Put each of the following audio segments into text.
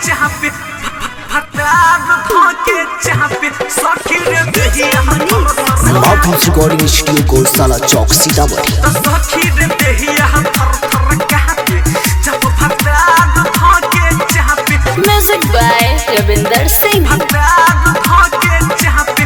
चापे भतार धोके चापे सखी रे देहिया माउथ रिकॉर्डिंग स्टूडियो को साला चौक सीतामढ़ी सखी रे देहिया थर थर कापे जब भतार धोके चापे म्यूजिक बाय रविंदर सिंह भतार धोके चापे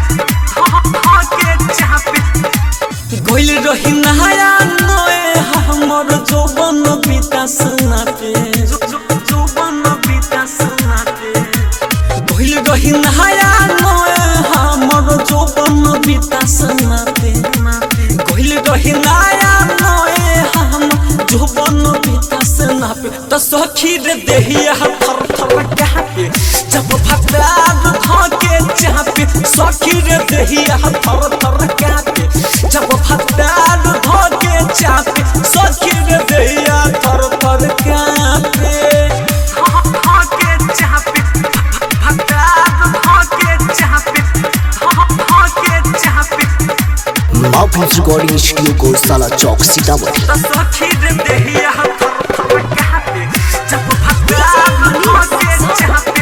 गोइल रही नहाया नोए हमर जोबन बीता सुनाते जोबन बीता सुनाते गोइल रही नहाया नोए हमर जोबन बीता सुनाते गोइल रही नहाया नोए हम जोबन बीता सुनाते तो सखी रे देहिया थर थर कापे जब भतार धोके चापे सखी रे देहिया थर थर कापे जब भतार धोके चापे सखी रे देहिया थर थर कापे धोके चापे भतार धोके चापे धोके चापे माउथ रिकॉर्डिंग स्टूडियो को साला चौक सीतामढ़ी सखी रे देहिया थर थर कापे जब भतार धोके चापे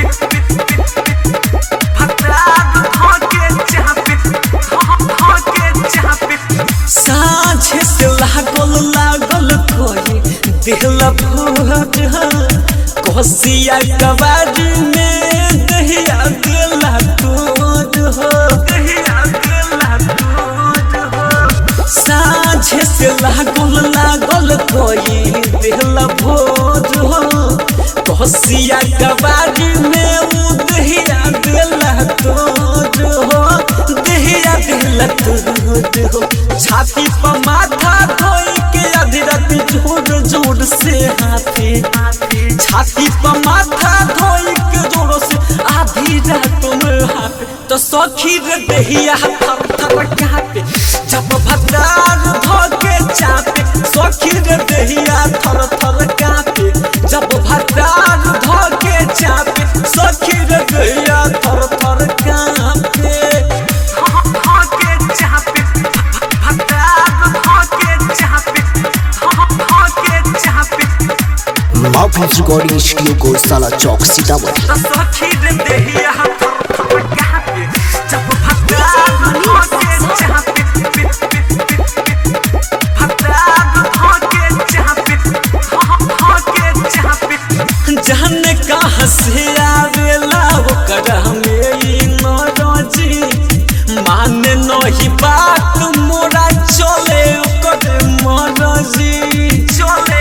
साँझे से लागल कोई दिहला भूत कोसिया कबाड़ में दहिया दिला दूध हो दहिया दिला दूध हो साँझे से लागल कोई दिहला भूत हो कोसिया कबाड़ में वो दहिया दिला दूध हो दहिया दिला दूध हो छाती पर माथा धोई के आधी रात जोर जोर से हाथे छाती पर माथा धोई के जोर से आधी रात में हाथे तो सखी रे देहिया थर थर कापे जब भतार धोके चापे सखी रे देहिया थर थर कापे जब भतार धोके चापे सखी रे देहिया थर थर कापे माउथ रिकॉर्डिंग स्टूडियो को साला चौक सीतामढ़ी सखी रे देहिया थर थर कापे जब भतार धोके चापे भतार धोके चापे धोके चापे जाने कहाँ से आवेला ओकर हमें नौरजी माने नहीं बात मोरा चले ओकर मरजी चले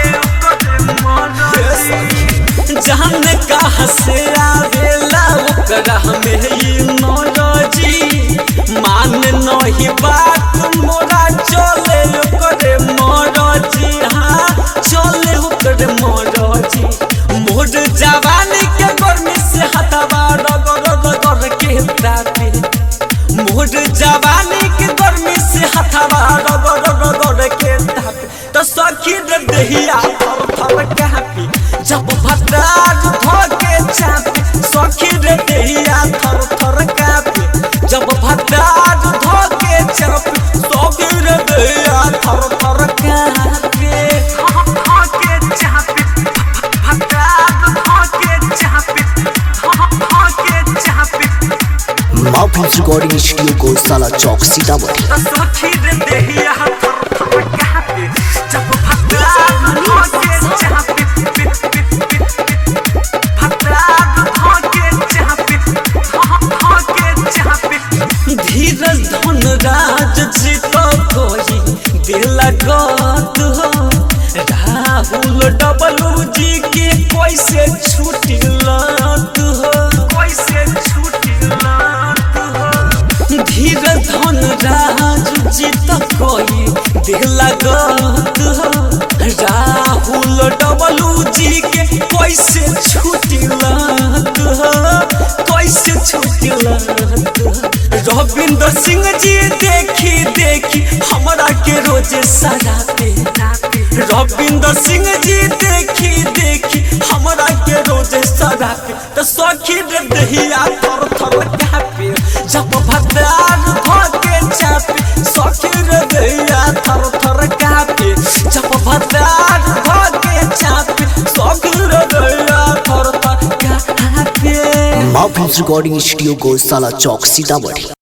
जाने कहाँ से आवेला ओकरा हमें नौरजी मान नहीं बात मोरा चले ओकर मरजी हाँ चले ओकर मरजी मोर जवानी के गर्मी से हथवा रगड़ रगड़ के तापे मोर जवानी के गर्मी से हथवा रगड़ रगड़ के तापे तो सखी रे देहिया थर थर कापे जब भतार धोके चापे सखी रे देहिया थर थर कापे जब भतार धोके चापे सखी रे देहिया थर थर कापे धोके चापे भतार धोके चापे धोके चापे माउथ रिकॉर्डिंग स्टूडियो को साला चौक सीतामढ़ी सखी रे देहिया थर थर कापे जब भतार धोके चापे धीरज धन राज जी तो कोई दिल गत हो राहुल डबलू जी के कैसे छूटी लत हो कैसे छूटी लत हो धीरज धन राज जी तो कोई दिल गत हो राहुल डबलू जी के कैसे छूटी लत हो कैसे छूटी लत हो रविंदर सिंह जी देखी देखी हमरा के रोज सराते रविंदर सिंह जी देखी देखी हमरा के रोज सराते तो सखी रे देहिया थर थर कापे जब भतार धोके चापे सखी रे देहिया थर थर कापे जब भतार धोके चापे सखी रे देहिया थर थर कापे माफिल्स रिकॉर्डिंग स्टूडियो गौशाला चौक सीतामढ़ी।